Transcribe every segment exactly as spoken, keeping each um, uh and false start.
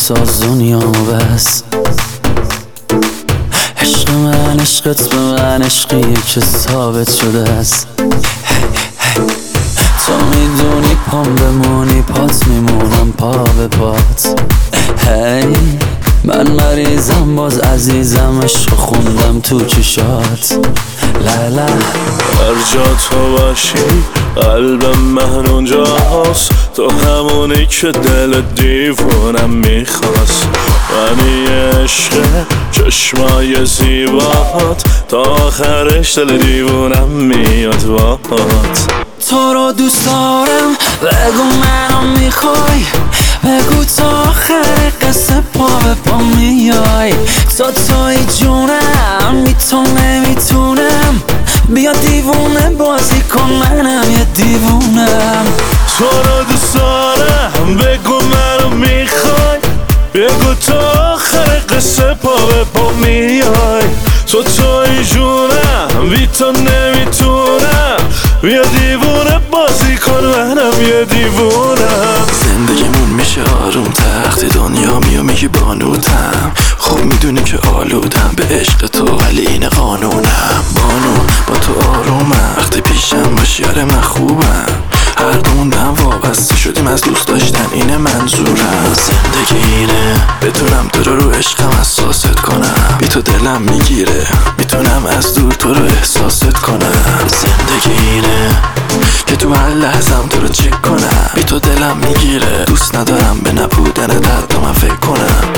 بساز دنیامو بس. عشق من عشقت به من عشقیه که ثابت شده است. تو میدونی پام بمونی پات میمونم پا به پات. هی من مریضم باز عزیزم عشق خوندم تو چشات. لالا هر جا تو باشی قلبم من اونجاست. تو همونی که دل دیوونم میخواست. منی عشق چشمای زیبات تا آخرش دل دیوونم میاد باهات. تو رو دوست دارم بگو منو میخوای. بگو تا آخر قصه پا به پا میای. تو توی جونم بی تو نمیتونم. بیا دیوونه بازی کن منم یه دیوونم. تو رو دوست دارم بگو منو میخوای. بگو تا آخر قصه پا به پا میای. تو توی جونم بی تو نمیتونم. بیا دیوونه بازی کن منم یه دیوونم. زندگیمون میشه آروم تخت دنیا میو میگی بانوتم. خوب میدونی که آلودم به عشق تو ولی این قانونم. بانو با تو آرومم وقتی پیشم باشی آره من خوبم. هر دومون به هم وابسته شدیم از دوست داشتن اینه منظورم. زندگی اینه بتونم تو رو رو عشقم حساست کنم. بی تو دلم میگیره میتونم از دور تو رو احساست کنم. زندگی اینه که تو هر لحظم تو رو چک کنم. بی تو دلم میگیره دوست ندارم به نبودن درد من فکر کنم.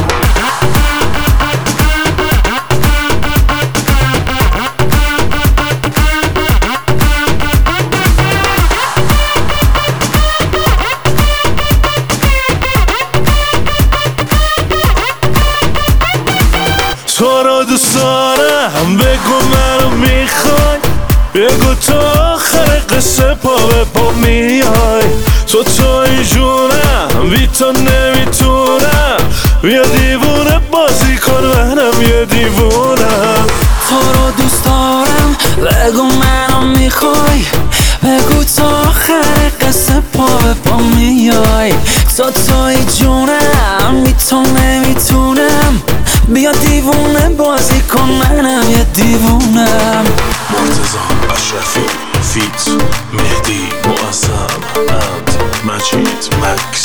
تو رو دوست دارم بگو منو میخوای. بگو تا آخر قصه پا به پا میای. تو توی جونم بی تو نمیتونم. بیا دیوونه بازی کن منم یه دیوونم. تو رو دوست دارم بگو منو میخوای. بگو تا آخر قصه پا به پا میای. تو توی جونم بی تو نمیتونم. بیا دیوونه بازی کن منم یه دیوونم. مرتضی اشرفی فیت مهدی معظم عبد مجید مکس.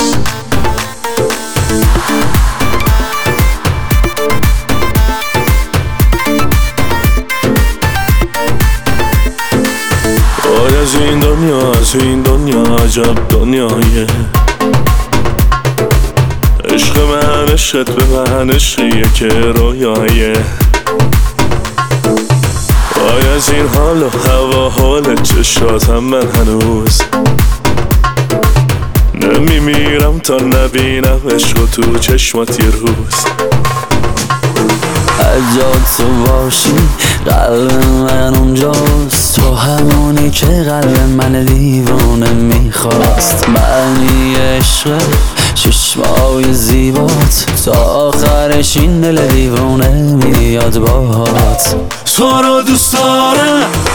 آی از این دنیا از این دنیا عجب دنیایه. عشق من عشقت به من عشقیه که رویایه. وای از این حال و هوا حال چشاتم من هنوز نمیمیرم تا نبینم عشق و تو چشمات یه روز. اجا تو باشی قلب من اونجاست. تو همونی که قلب من دیوانه میخواست. معنی عشق چشمای زیبات تا آخرش این دل دیوانه میاد باهات. تو رو دوست دارم